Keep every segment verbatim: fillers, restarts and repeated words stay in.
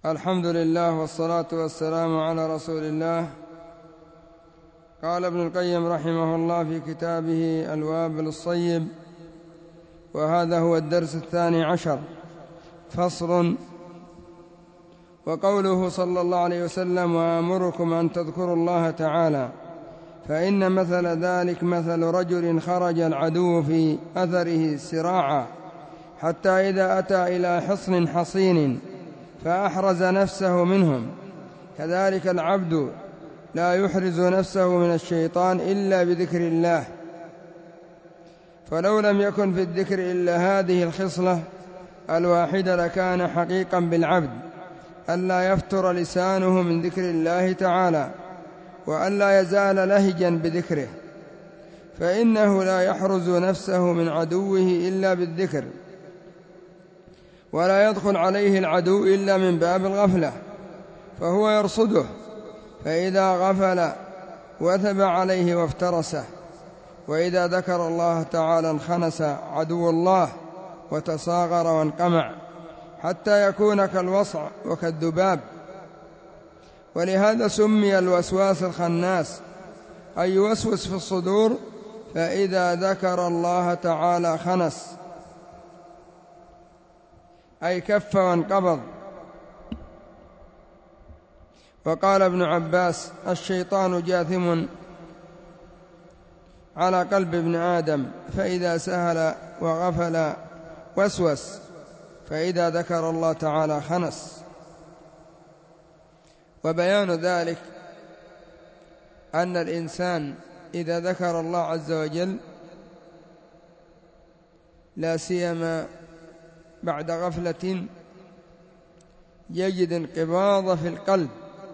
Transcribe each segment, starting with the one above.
الحمد لله والصلاة والسلام على رسول الله. قال ابن القيم رحمه الله في كتابه الوابل الصيب، وهذا هو الدرس الثاني عشر. فصل. وقوله صلى الله عليه وسلم: وآمركم أن تذكروا الله تعالى، فإن مثل ذلك مثل رجل خرج العدو في أثره سراعا، حتى إذا أتى إلى حصن حصين فأحرز نفسه منهم. كذلك العبد لا يحرز نفسه من الشيطان إلا بذكر الله، فلو لم يكن في الذكر إلا هذه الخصلة الواحدة لكان حقيقا بالعبد ألا يفتر لسانه من ذكر الله تعالى، وألا يزال لهجا بذكره، فإنه لا يحرز نفسه من عدوه إلا بالذكر، ولا يدخل عليه العدو إلا من باب الغفلة، فهو يرصده، فإذا غفل وثب عليه وافترسه، وإذا ذكر الله تعالى انخنس عدو الله وتصاغر وانقمع، حتى يكون كالوصع وكالذباب. ولهذا سمي الوسواس الخناس، أي يوسوس في الصدور، فإذا ذكر الله تعالى خنس، أي كف وانقبض. وقال ابن عباس: الشيطان جاثم على قلب ابن آدم، فإذا سهل وغفل وسوس، فإذا ذكر الله تعالى خنس. وبيان ذلك أن الإنسان إذا ذكر الله عز وجل، لا سيما بعد غفلة، يجد انقباض في القلب،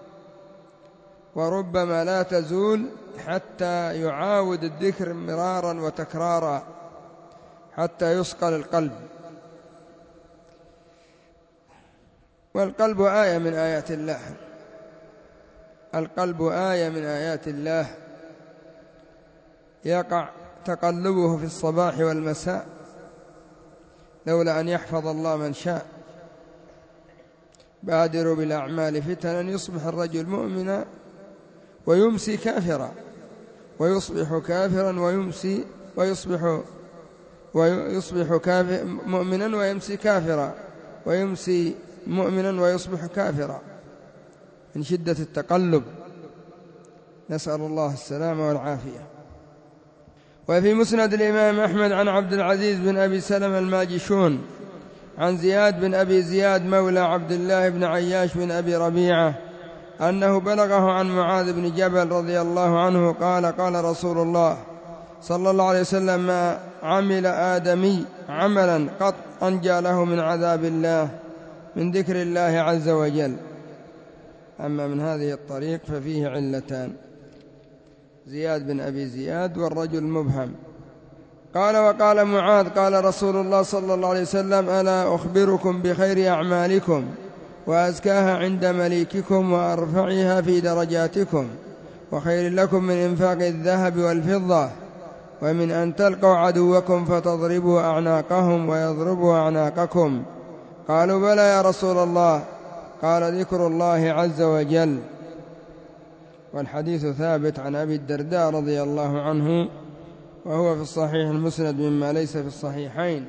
وربما لا تزول حتى يعاود الذكر مرارا وتكرارا حتى يصقل القلب. والقلب آية من آيات الله، القلب آية من آيات الله، يقع تقلبه في الصباح والمساء، لولا أن يحفظ الله من شاء. بادروا بالأعمال فتنا، يصبح الرجل مؤمنا ويمسي كافرا، ويصبح كافرا ويمسي ويصبح ويصبح كافر مؤمنا ويمسي كافرا، ويمسي مؤمنا ويصبح كافرا، من شدة التقلب، نسأل الله السلامة والعافية. وفي مسند الإمام أحمد عن عبد العزيز بن أبي سلمة الماجشون عن زياد بن أبي زياد مولى عبد الله بن عياش بن أبي ربيعة أنه بلغه عن معاذ بن جبل رضي الله عنه قال: قال رسول الله صلى الله عليه وسلم: ما عمل آدمي عملا قط أنجى له من عذاب الله من ذكر الله عز وجل. أما من هذه الطريق ففيه علتان: زياد بن أبي زياد والرجل مبهم. قال: وقال معاذ: قال رسول الله صلى الله عليه وسلم: ألا أخبركم بخير أعمالكم وأزكاها عند مليككم وأرفعها في درجاتكم، وخير لكم من إنفاق الذهب والفضة، ومن أن تلقوا عدوكم فتضربوا أعناقهم ويضربوا أعناقكم؟ قالوا: بلى يا رسول الله. قال: ذكر الله عز وجل. والحديث ثابت عن أبي الدرداء رضي الله عنه، وهو في الصحيح المسند مما ليس في الصحيحين.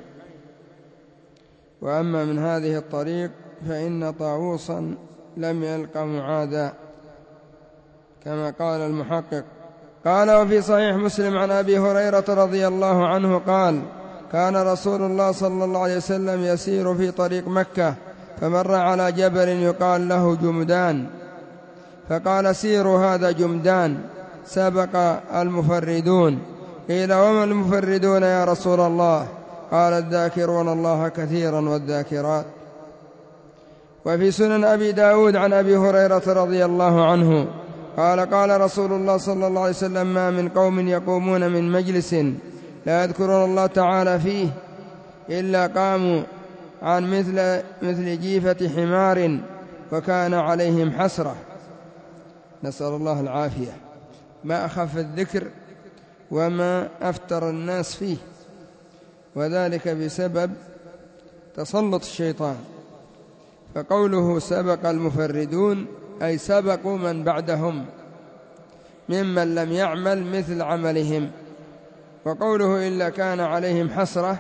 وأما من هذه الطريق فإن طاووسا لم يلق معاذا، كما قال المحقق. قال: وفي صحيح مسلم عن أبي هريرة رضي الله عنه قال: كان رسول الله صلى الله عليه وسلم يسير في طريق مكة، فمر على جبل يقال له جمدان، فقال: سيروا هذا جمدان، سبق المفردون. قيل: وما المفردون يا رسول الله؟ قال: الذاكرون الله كثيرا والذاكرات. وفي سنن أبي داود عن أبي هريرة رضي الله عنه قال: قال رسول الله صلى الله عليه وسلم: ما من قوم يقومون من مجلس لا يذكرون الله تعالى فيه إلا قاموا عن مثل, مثل جيفة حمار وكان عليهم حسرة. نسأل الله العافية. ما أخف الذكر وما أفتر الناس فيه، وذلك بسبب تسلط الشيطان. فقوله سبق المفردون أي سبقوا من بعدهم ممن لم يعمل مثل عملهم. وقوله إلا كان عليهم حسرة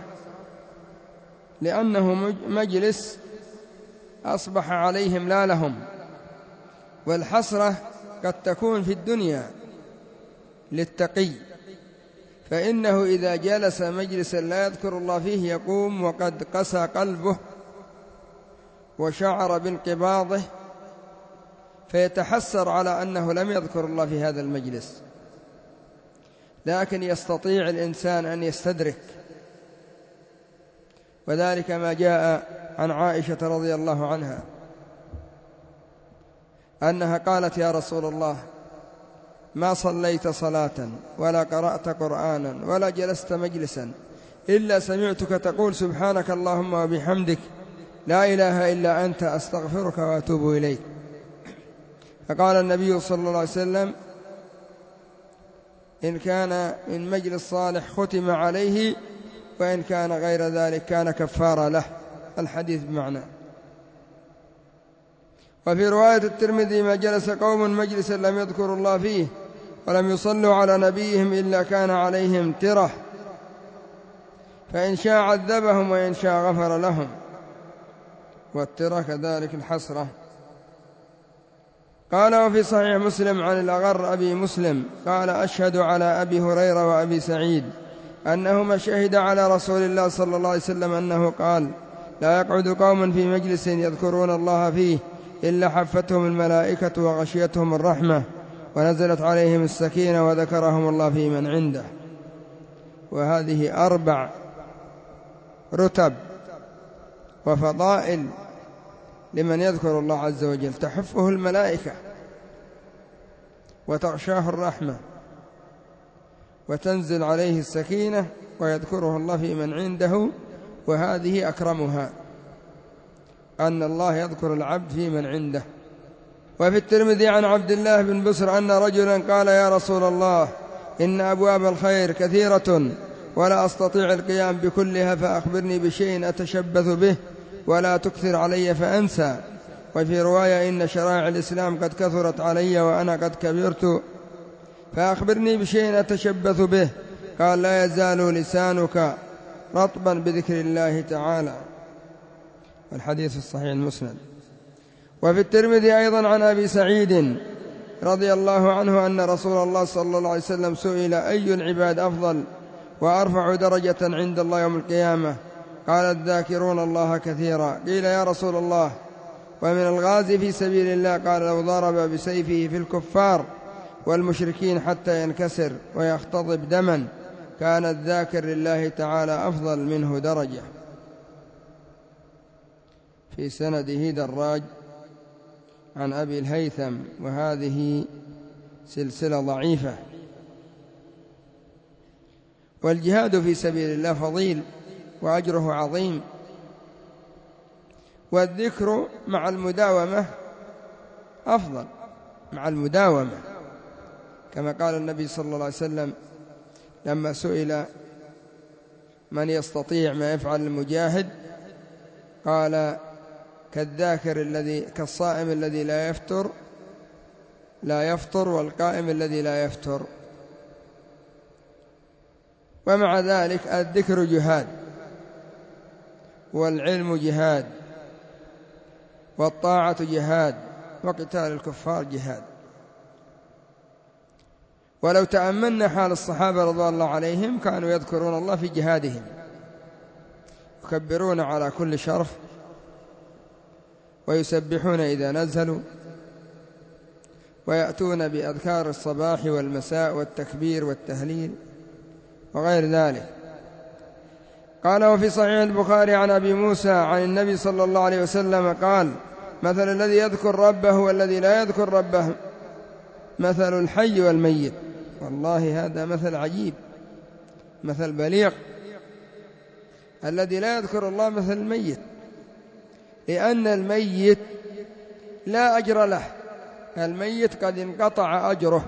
لأنه مجلس أصبح عليهم لا لهم، والحسرة قد تكون في الدنيا للتقي، فإنه إذا جلس مجلسا لا يذكر الله فيه يقوم وقد قسى قلبه وشعر بانقباضه، فيتحسر على أنه لم يذكر الله في هذا المجلس. لكن يستطيع الإنسان أن يستدرك، وذلك ما جاء عن عائشة رضي الله عنها أنها قالت يا رسول الله ما صليت صلاة ولا قرأت قرآنا ولا جلست مجلسا إلا سمعتك تقول سبحانك اللهم وبحمدك لا إله إلا أنت أستغفرك وأتوب إليك. فقال النبي صلى الله عليه وسلم إن كان من مجلس صالح ختم عليه، وإن كان غير ذلك كان كفارة له. الحديث بمعنى. وفي رواية الترمذي ما جلس قوم مجلسا لم يذكروا الله فيه ولم يصلوا على نبيهم إلا كان عليهم ترة، فإن شاء عذبهم وإن شاء غفر لهم. والترة كذلك الحسرة. قال وفي صحيح مسلم عن الأغر أبي مسلم قال أشهد على أبي هريرة وأبي سعيد أنهما شهد على رسول الله صلى الله عليه وسلم أنه قال لا يقعد قوم في مجلس يذكرون الله فيه إلا حفتهم الملائكة وغشيتهم الرحمة ونزلت عليهم السكينة وذكرهم الله في من عنده. وهذه أربع رتب وفضائل لمن يذكر الله عز وجل: تحفه الملائكة وتغشاه الرحمة وتنزل عليه السكينة ويذكره الله في من عنده. وهذه أكرمها، أن الله يذكر العبد في من عنده. وفي الترمذي عن عبد الله بن بسر أن رجلا قال يا رسول الله إن أبواب الخير كثيرة ولا أستطيع القيام بكلها، فأخبرني بشيء أتشبث به ولا تكثر علي فأنسى. وفي رواية إن شرائع الإسلام قد كثرت علي وأنا قد كبرت، فأخبرني بشيء أتشبث به. قال لا يزال لسانك رطبا بذكر الله تعالى. الحديث الصحيح المسند. وفي الترمذي أيضا عن أبي سعيد رضي الله عنه أن رسول الله صلى الله عليه وسلم سئل أي العباد أفضل وأرفع درجة عند الله يوم القيامة؟ قال الذاكرون الله كثيرا. قيل يا رسول الله ومن الغازي في سبيل الله؟ قال لو ضرب بسيفه في الكفار والمشركين حتى ينكسر ويختضب دما كان الذاكر لله تعالى أفضل منه درجة. في سنده دراج عن أبي الهيثم، وهذه سلسلة ضعيفة. والجهاد في سبيل الله فضيل وأجره عظيم، والذكر مع المداومة أفضل مع المداومة، كما قال النبي صلى الله عليه وسلم لما سئل من يستطيع ما يفعل المجاهد قال كالذاكر الذي كالصائم الذي لا يفطر لا يفطر والقائم الذي لا يفطر. ومع ذلك الذكر جهاد، والعلم جهاد، والطاعة جهاد، وقتال الكفار جهاد. ولو تأملنا حال الصحابة رضوان الله عليهم كانوا يذكرون الله في جهادهم، يكبرون على كل شرف، ويسبحون إذا نزلوا، ويأتون بأذكار الصباح والمساء والتكبير والتهليل وغير ذلك. قال وفي صحيح البخاري عن أبي موسى عن النبي صلى الله عليه وسلم قال مثل الذي يذكر ربه والذي لا يذكر ربه مثل الحي والميت. والله هذا مثل عجيب، مثل بليغ. الذي لا يذكر الله مثل الميت، لأن الميت لا أجر له، الميت قد انقطع أجره،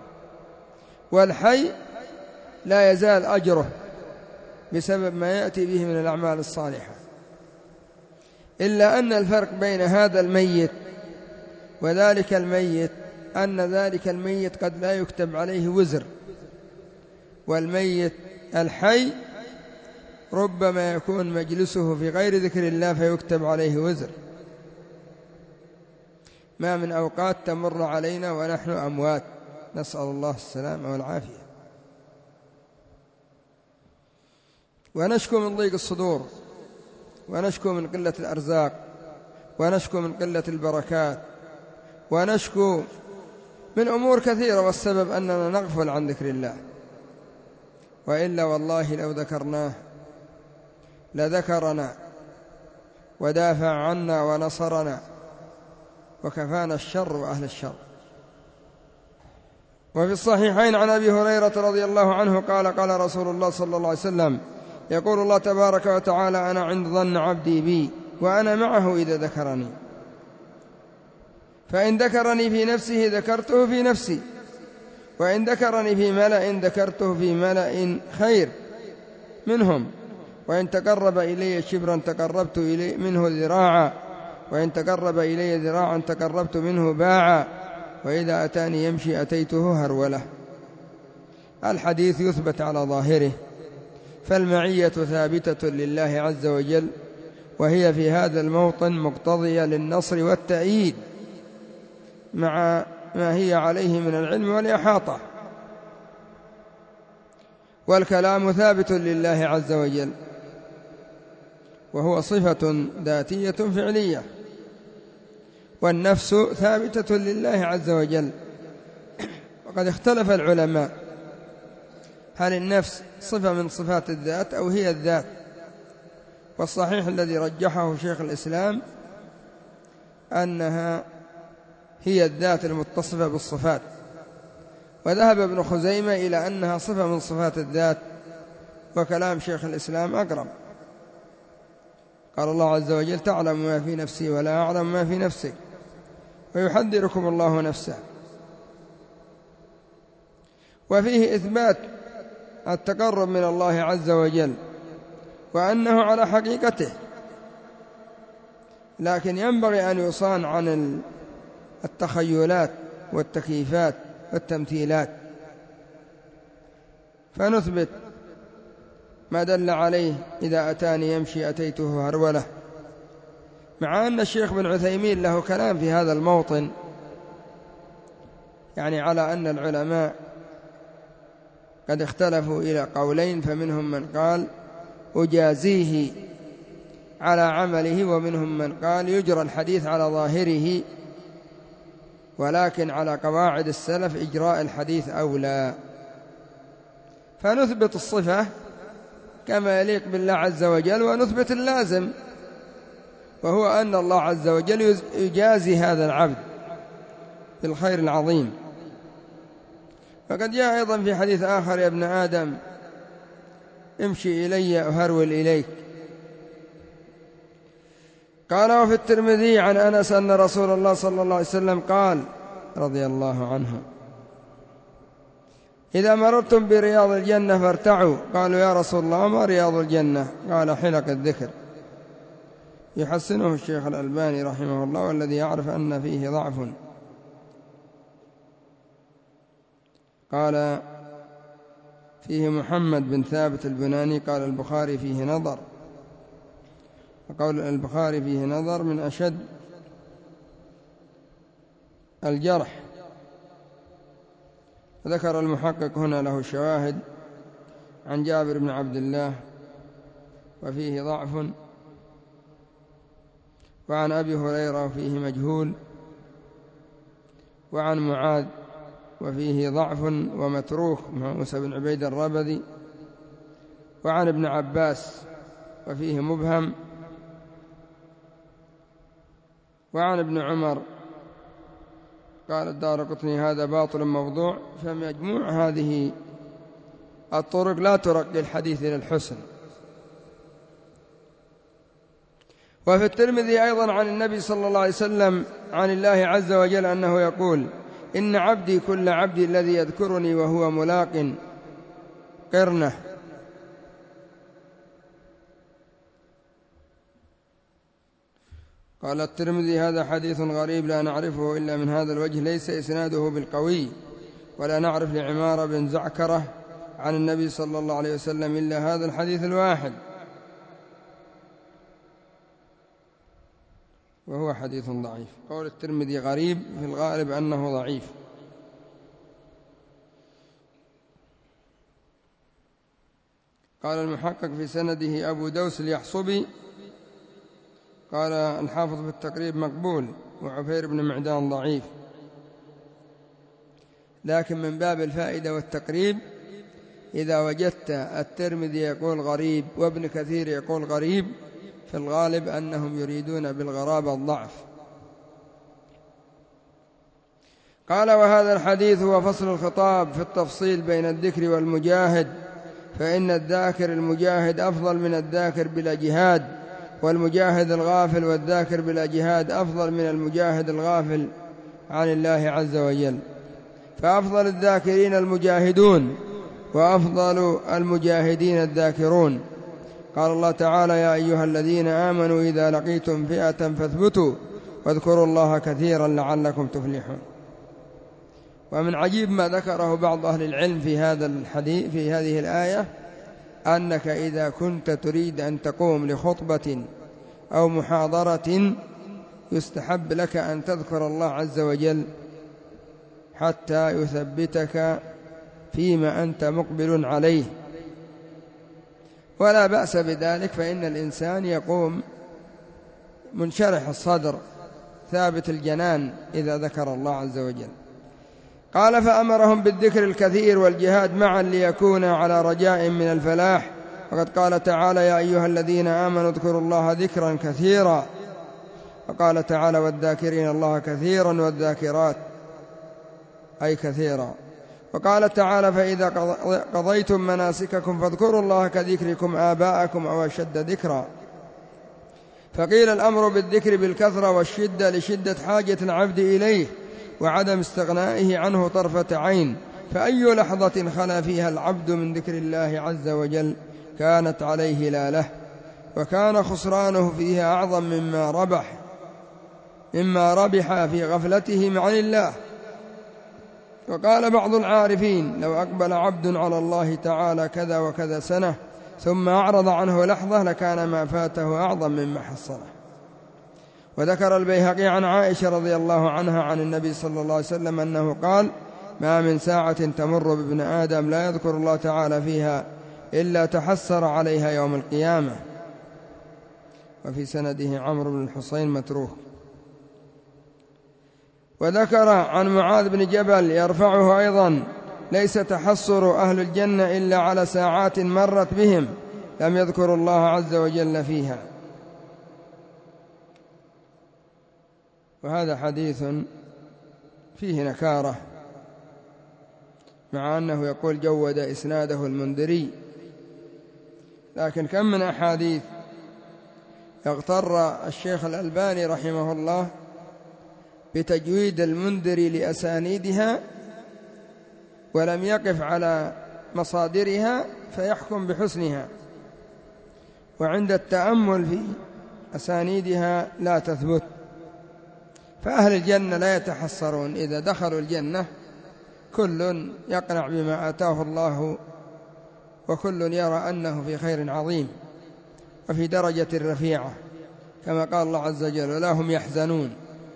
والحي لا يزال أجره بسبب ما يأتي به من الأعمال الصالحة. إلا أن الفرق بين هذا الميت وذلك الميت أن ذلك الميت قد لا يكتب عليه وزر، والميت الحي ربما يكون مجلسه في غير ذكر الله فيكتب عليه وزر. ما من أوقات تمر علينا ونحن أموات، نسأل الله السلامة والعافية. ونشكو من ضيق الصدور، ونشكو من قلة الأرزاق، ونشكو من قلة البركات، ونشكو من أمور كثيرة، والسبب أننا نغفل عن ذكر الله. وإلا والله لو ذكرناه لذكرنا ودافع عنا ونصرنا وكفانا الشر وأهل الشر. وفي الصحيحين عن أبي هريرة رضي الله عنه قال قال رسول الله صلى الله عليه وسلم: يقول الله تبارك وتعالى: أنا عند ظن عبدي بي وأنا معه إذا ذكرني، فإن ذكرني في نفسه ذكرته في نفسي، وإن ذكرني في ملأ ذكرته في ملأ خير منهم، وإن تقرب إلي شبرا تقربت إلي منه ذراعا، وإن تقرب إلي ذراعا تقربت منه باعا، وإذا أتاني يمشي أتيته هرولة. الحديث يثبت على ظاهره، فالمعية ثابتة لله عز وجل، وهي في هذا الموطن مقتضية للنصر والتأييد مع ما هي عليه من العلم والإحاطة. والكلام ثابت لله عز وجل، وهو صفة ذاتية فعلية. والنفس ثابتة لله عز وجل، وقد اختلف العلماء هل النفس صفة من صفات الذات أو هي الذات، والصحيح الذي رجحه شيخ الإسلام أنها هي الذات المتصفة بالصفات، وذهب ابن خزيمة إلى أنها صفة من صفات الذات، وكلام شيخ الإسلام أقرب. قال الله عز وجل: تعلم ما في نفسي ولا أعلم ما في نفسك ويحذركم الله نفسه. وفيه إثبات التقرب من الله عز وجل وأنه على حقيقته، لكن ينبغي أن يصان عن التخيلات والتكييفات والتمثيلات، فنثبت ما دل عليه: إذا أتاني يمشي أتيته هرولة. مع أن الشيخ بن عثيمين له كلام في هذا الموطن، يعني على أن العلماء قد اختلفوا إلى قولين، فمنهم من قال أجازيه على عمله، ومنهم من قال يجرى الحديث على ظاهره، ولكن على قواعد السلف إجراء الحديث أولى. فنثبت الصفة كما يليق بالله عز وجل، ونثبت اللازم، وهو أن الله عز وجل يجازي هذا العبد بالخير العظيم. فقد جاء أيضا في حديث آخر: يا ابن آدم امشي إلي أهرول إليك. قال: وفي الترمذي عن أنس أن رسول الله صلى الله عليه وسلم قال رضي الله عنه: إذا مررتم برياض الجنة فارتعوا. قالوا: يا رسول الله ما رياض الجنة؟ قال: حلق الذكر. يحسنه الشيخ الألباني رحمه الله، والذي يعرف أن فيه ضعف. قال: فيه محمد بن ثابت البناني. قال البخاري: فيه نظر. وقول البخاري فيه نظر من أشد الجرح. ذكر المحقق هنا له شواهد عن جابر بن عبد الله وفيه ضعف، وعن أبي هريرة وفيه مجهول، وعن معاذ وفيه ضعف ومتروك موسى بن عبيد الربذي، وعن ابن عباس وفيه مبهم، وعن ابن عمر. قال الدارقطني: هذا باطل موضوع. فمجموع هذه الطرق لا ترقي الحديث إلى الحسن. وفي الترمذي أيضا عن النبي صلى الله عليه وسلم عن الله عز وجل أنه يقول: إن عبدي كل عبدي الذي يذكرني وهو ملاق قرنه. قال الترمذي هذا حديث غريب لا نعرفه إلا من هذا الوجه، ليس إسناده بالقوي، ولا نعرف لعمار بن زعكرة عن النبي صلى الله عليه وسلم إلا هذا الحديث الواحد، وهو حديث ضعيف. قول الترمذي غريب في الغالب أنه ضعيف. قال المحقق في سنده أبو دوس اليحصبي، قال الحافظ في التقريب مقبول، وعفير بن معدان ضعيف. لكن من باب الفائدة والتقريب إذا وجدت الترمذي يقول غريب وابن كثير يقول غريب، في الغالب أنهم يريدون بالغرابة الضعف. قال وهذا الحديث هو فصل الخطاب في التفصيل بين الذكر والمجاهد، فإن الذاكر المجاهد أفضل من الذاكر بلا جهاد، والمجاهد الغافل والذاكر بلا جهاد أفضل من المجاهد الغافل عن الله عز وجل، فأفضل الذاكرين المجاهدون، وأفضل المجاهدين الذاكرون. قال الله تعالى يا أيها الذين آمنوا إذا لقيتم فئة فاثبتوا واذكروا الله كثيرا لعلكم تفلحون. ومن عجيب ما ذكره بعض أهل العلم في هذا الحديث في هذه الآية، أنك إذا كنت تريد أن تقوم لخطبة أو محاضرة يستحب لك أن تذكر الله عز وجل حتى يثبتك فيما أنت مقبل عليه، ولا بأس بذلك، فإن الإنسان يقوم منشرح الصدر ثابت الجنان إذا ذكر الله عز وجل. قال فأمرهم بالذكر الكثير والجهاد معا ليكون على رجاء من الفلاح، وقد قال تعالى يا أيها الذين آمنوا اذكروا الله ذكرا كثيرا، وقال تعالى والذاكرين الله كثيرا والذاكرات أي كثيرا، وقال تعالى فإذا قضيتم مناسككم فاذكروا الله كذكركم آباءكم أو أشد ذكرا. فقيل الأمر بالذكر بالكثرة والشدة لشدة حاجة العبد إليه وعدم استغنائه عنه طرفة عين، فأي لحظة خلا فيها العبد من ذكر الله عز وجل كانت عليه لا له، وكان خسرانه فيها أعظم مما ربح مما ربح في غفلته عن الله. وقال بعض العارفين لو أقبل عبد على الله تعالى كذا وكذا سنة ثم أعرض عنه لحظة لكان ما فاته أعظم مما حصله. وذكر البيهقي عن عائشة رضي الله عنها عن النبي صلى الله عليه وسلم أنه قال ما من ساعة تمر بابن آدم لا يذكر الله تعالى فيها إلا تحسر عليها يوم القيامة. وفي سنده عمرو بن الحصين متروك. وذكر عن معاذ بن جبل يرفعه أيضا ليس تحسر أهل الجنة إلا على ساعات مرت بهم لم يذكروا الله عز وجل فيها. وهذا حديث فيه نكارة، مع أنه يقول جود إسناده المنذري، لكن كم من أحاديث اغتر الشيخ الألباني رحمه الله بتجويد المنذري لأسانيدها ولم يقف على مصادرها فيحكم بحسنها، وعند التأمل في أسانيدها لا تثبت. فأهل الجنة لا يتحسرون إذا دخلوا الجنة، كل يقنع بما آتاه الله، وكل يرى أنه في خير عظيم وفي درجة رفيعة، كما قال الله عز وجل ولا هم يحزنون.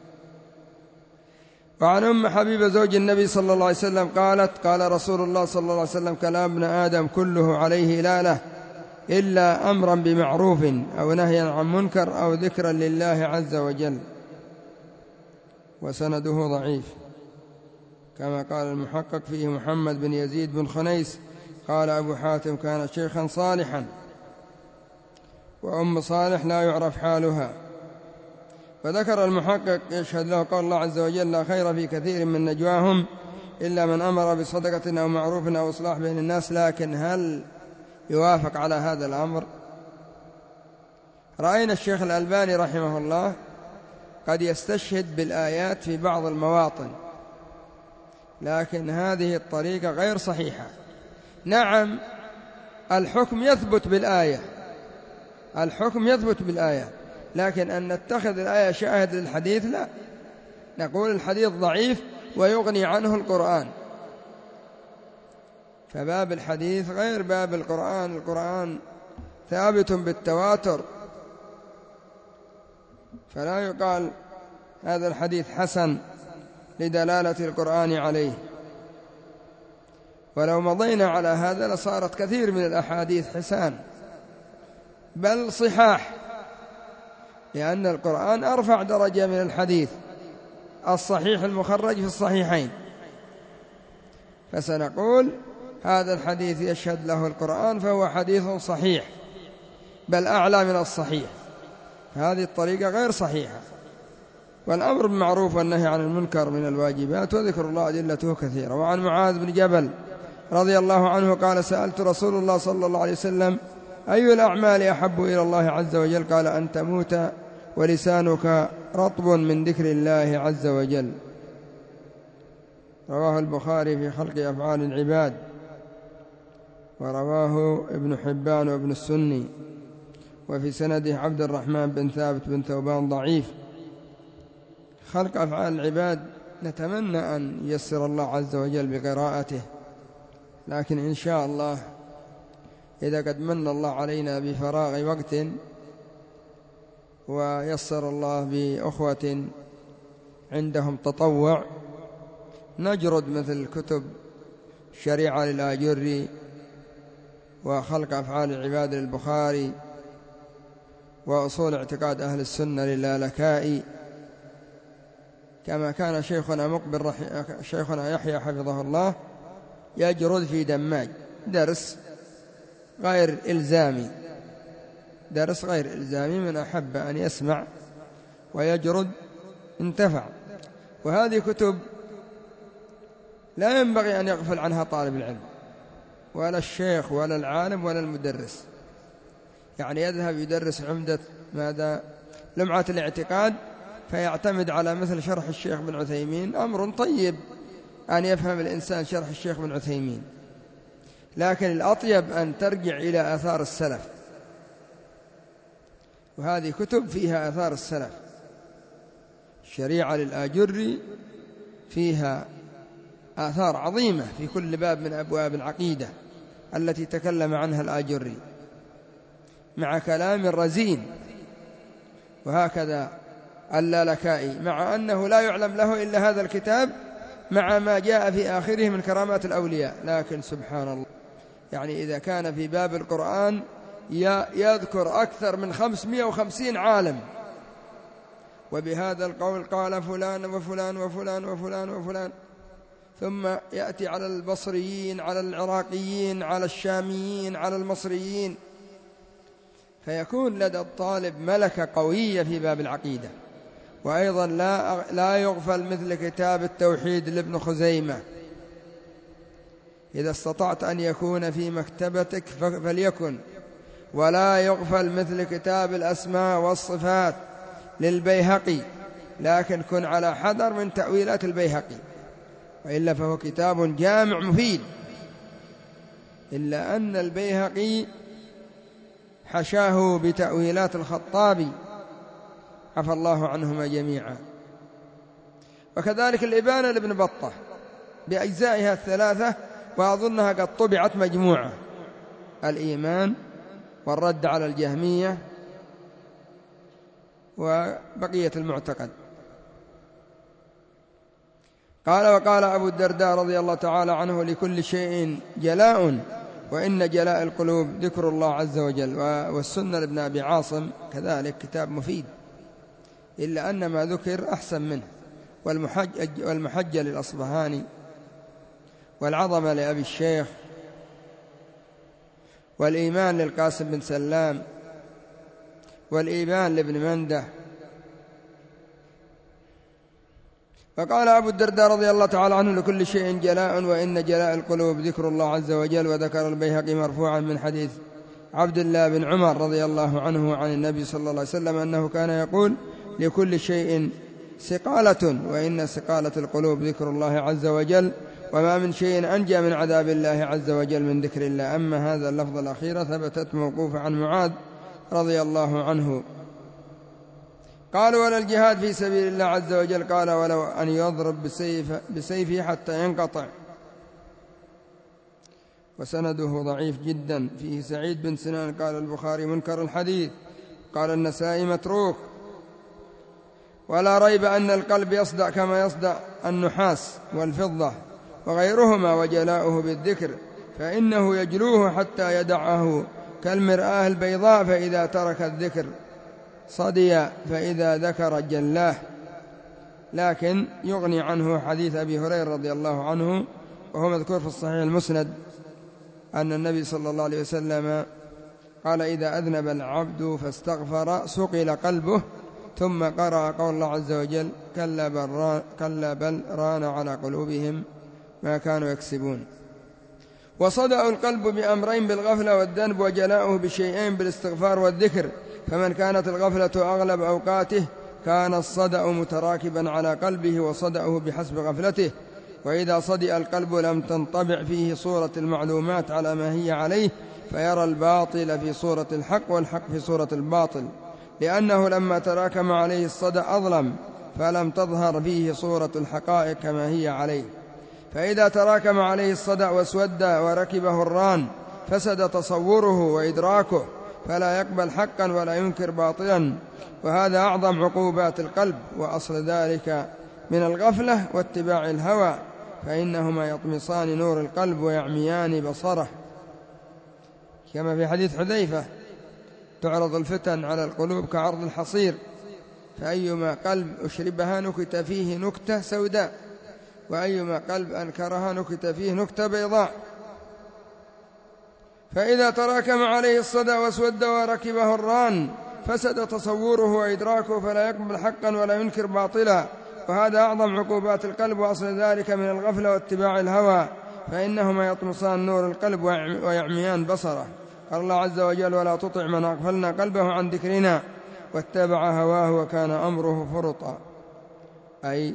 وعن أم حبيبة زوج النبي صلى الله عليه وسلم قالت قال رسول الله صلى الله عليه وسلم كلام ابن آدم كله عليه لالة إلا أمرا بمعروف أو نهيا عن منكر أو ذكرا لله عز وجل. وسنده ضعيف، كما قال المحقق فيه محمد بن يزيد بن خنيس قال أبو حاتم كان شيخا صالحا، وأم صالح لا يعرف حالها. فذكر المحقق يشهد له قال الله عز وجل لا خير في كثير من نجواهم إلا من أمر بصدقة أو معروف أو إصلاح بين الناس. لكن هل يوافق على هذا الأمر؟ رأينا الشيخ الألباني رحمه الله قد يستشهد بالآيات في بعض المواطن، لكن هذه الطريقة غير صحيحة. نعم الحكم يثبت بالآية، الحكم يثبت بالآية، لكن أن نتخذ الآية شاهد للحديث لا، نقول الحديث ضعيف ويغني عنه القرآن. فباب الحديث غير باب القرآن، القرآن ثابت بالتواتر، فلا يقال هذا الحديث حسن لدلالة القرآن عليه. ولو مضينا على هذا لصارت كثير من الأحاديث حسان بل صحاح، لأن القرآن أرفع درجة من الحديث الصحيح المخرج في الصحيحين. فسنقول هذا الحديث يشهد له القرآن فهو حديث صحيح بل أعلى من الصحيح، هذه الطريقة غير صحيحة. والأمر بالمعروف والنهي عن المنكر من الواجبات، وذكر الله أدلته كثيرة. وعن معاذ بن جبل رضي الله عنه قال سألت رسول الله صلى الله عليه وسلم أي الأعمال أحب إلى الله عز وجل؟ قال أن تموت ولسانك رطب من ذكر الله عز وجل. رواه البخاري في خلق أفعال العباد، ورواه ابن حبان وابن السني، وفي سنده عبد الرحمن بن ثابت بن ثوبان ضعيف. خلق أفعال العباد نتمنى أن ييسر الله عز وجل بقراءته، لكن إن شاء الله إذا قد من الله علينا بفراغ وقت ويسر الله بأخوة عندهم تطوع نجرد مثل كتب شريعة للآجري وخلق أفعال العباد للبخاري وأصول اعتقاد أهل السنة للالكائي، كما كان شيخنا مقبل رح... شيخنا يحيى حفظه الله يجرد في دماج درس غير إلزامي، درس غير إلزامي، من أحب أن يسمع ويجرد انتفع. وهذه كتب لا ينبغي أن يغفل عنها طالب العلم ولا الشيخ ولا العالم ولا المدرس، يعني يذهب يدرس عمدة ماذا لمعة الاعتقاد فيعتمد على مثل شرح الشيخ بن عثيمين، أمر طيب أن يفهم الإنسان شرح الشيخ بن عثيمين، لكن الأطيب أن ترجع إلى آثار السلف، وهذه كتب فيها آثار السلف. الشريعة للآجري فيها آثار عظيمة في كل باب من أبواب العقيدة التي تكلم عنها الآجري مع كلام رزين، وهكذا اللالكائي مع أنه لا يعلم له إلا هذا الكتاب مع ما جاء في آخره من كرامات الأولياء. لكن سبحان الله، يعني إذا كان في باب القرآن يذكر أكثر من خمسمائة وخمسين عالم، وبهذا القول قال فلان وفلان وفلان وفلان وفلان، ثم يأتي على البصريين على العراقيين على الشاميين على المصريين، فيكون لدى الطالب ملكة قوية في باب العقيدة. وأيضا لا لا يغفل مثل كتاب التوحيد لابن خزيمة، إذا استطعت أن يكون في مكتبتك فليكن. ولا يغفل مثل كتاب الأسماء والصفات للبيهقي، لكن كن على حذر من تأويلات البيهقي، وإلا فهو كتاب جامع مفيد، إلا أن البيهقي حشاه بتأويلات الخطابي عفى الله عنهما جميعا. وكذلك الإبانة لابن بطة بأجزائها الثلاثة، وأظنها قد طبعت مجموعة، الإيمان والرد على الجهمية وبقية المعتقد. قال وقال أبو الدرداء رضي الله تعالى عنه لكل شيء جلاء وإن جلاء القلوب ذكر الله عز وجل. والسنة لابن أبي عاصم كذلك كتاب مفيد، إلا أن ما ذكر أحسن منه. والمحجة للأصبهاني، والعظمة لأبي الشيخ، والإيمان للقاسم بن سلام، والإيمان لابن منده. فقال أبو الدرداء رضي الله تعالى عنه لكل شيء جلاء وإن جلاء القلوب ذكر الله عز وجل. وذكر البيهقي مرفوعا من حديث عبد الله بن عمر رضي الله عنه عن النبي صلى الله عليه وسلم أنه كان يقول لكل شيء سقالة وإن سقالة القلوب ذكر الله عز وجل، وما من شيء أنجى من عذاب الله عز وجل من ذكر الله. أما هذا اللفظ الأخير ثبتت موقوفة عن معاذ رضي الله عنه. قالوا: ولا الجهاد في سبيل الله عز وجل؟ قال: ولو أن يضرب بسيف بسيفه حتى ينقطع. وسنده ضعيف جدا، فيه سعيد بن سنان قال البخاري: منكر الحديث. قال النسائي: متروك. ولا ريب أن القلب يصدأ كما يصدأ النحاس والفضة وغيرهما، وجلاؤه بالذكر، فإنه يجلوه حتى يدعه كالمرآة البيضاء، فإذا ترك الذكر صدي، فإذا ذكر جلاه. لكن يغني عنه حديث أبي هريرة رضي الله عنه، وهو مذكور في الصحيح المسند، أن النبي صلى الله عليه وسلم قال: إذا أذنب العبد فاستغفر صقل قلبه، ثم قرأ قول الله عز وجل: كلا بل, كلا بل ران على قلوبهم ما كانوا يكسبون. وصدأ القلب بأمرين: بالغفلة والذنب، وجلاؤه بشيئين: بالاستغفار والذكر. فمن كانت الغفلة أغلب أوقاته كان الصدأ متراكبا على قلبه، وصدأه بحسب غفلته. وإذا صدأ القلب لم تنطبع فيه صورة المعلومات على ما هي عليه، فيرى الباطل في صورة الحق والحق في صورة الباطل، لأنه لما تراكم عليه الصدأ أظلم، فلم تظهر فيه صورة الحقائق كما هي عليه. فإذا تراكم عليه الصدأ واسود وركبه الران، فسد تصوره وإدراكه، فلا يقبل حقا ولا ينكر باطلا، وهذا أعظم عقوبات القلب. وأصل ذلك من الغفلة واتباع الهوى، فإنهما يطمسان نور القلب ويعميان بصره، كما في حديث حذيفة: تعرض الفتن على القلوب كعرض الحصير، فأيما قلب أشربها نكت فيه نكتة سوداء، وأيما قلب أنكرها نكت فيه نكتة بيضاء. فإذا تراكم عليه الصدأ واسود وركبه الران، فسد تصوره وإدراكه، فلا يقبل حقا ولا ينكر باطلا، وهذا أعظم عقوبات القلب. وأصل ذلك من الغفلة واتباع الهوى، فإنهما يطمسان نور القلب ويعميان بصره. قال الله عز وجل: ولا تطع من أغفلنا قلبه عن ذكرنا واتبع هواه وكان أمره فرطا، أي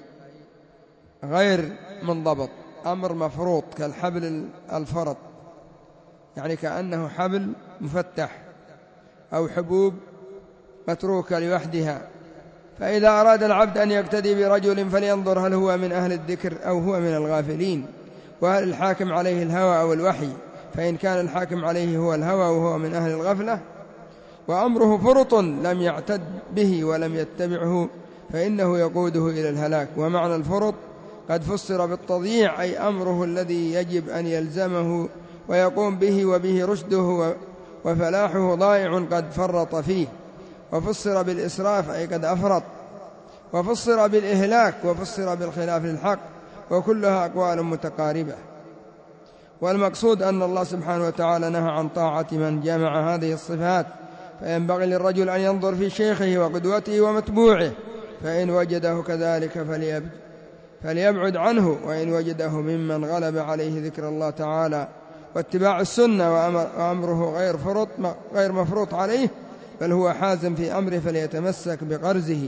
غير منضبط، أمر مفروط كالحبل الفرط، يعني كأنه حبل مفتح أو حبوب متروكة لوحدها. فإذا أراد العبد أن يقتدي برجل فلينظر هل هو من أهل الذكر أو هو من الغافلين، وهل الحاكم عليه الهوى أو الوحي. فإن كان الحاكم عليه هو الهوى وهو من أهل الغفلة وأمره فرط لم يعتد به ولم يتبعه، فإنه يقوده إلى الهلاك. ومعنى الفرط قد فسر بالتضييع، أي أمره الذي يجب أن يلزمه ويقوم به وبه رشده وفلاحه ضائع قد فرط فيه. وفسر بالإسراف، أي قد أفرط. وفسر بالإهلاك، وفسر بالخلاف للحق، وكلها أقوال متقاربة. والمقصود أن الله سبحانه وتعالى نهى عن طاعة من جمع هذه الصفات، فينبغي للرجل أن ينظر في شيخه وقدوته ومتبوعه، فإن وجده كذلك فليبعد عنه، وإن وجده ممن غلب عليه ذكر الله تعالى واتباع السنة وأمره غير فرط غير مفروط عليه، بل هو حازم في أمره، فليتمسك بغرزه.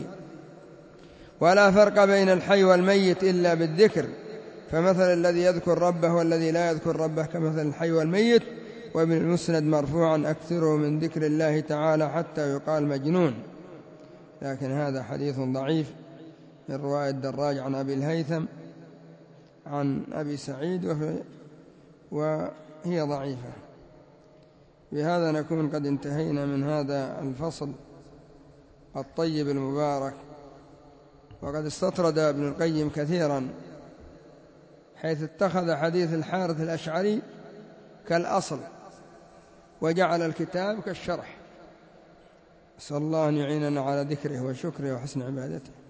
ولا فرق بين الحي والميت إلا بالذكر، فمثل الذي يذكر ربه والذي لا يذكر ربه كمثل الحي والميت. وابن المسند مرفوعا: أكثروا من ذكر الله تعالى حتى يقال مجنون. لكن هذا حديث ضعيف من رواية الدراج عن أبي الهيثم عن أبي سعيد، وهي ضعيفة. بهذا نكون قد انتهينا من هذا الفصل الطيب المبارك. وقد استطرد ابن القيم كثيرا، حيث اتخذ حديث الحارث الأشعري كالأصل، وجعل الكتاب كالشرح. أسأل الله أن يعيننا على ذكره وشكره وحسن عبادته.